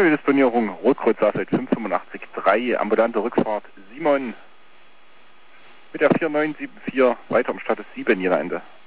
Disponierung Rot-Kreuz Safeld 585-3, ambulante Rückfahrt Simon mit der 4974, weiter am Status 7 Niederende.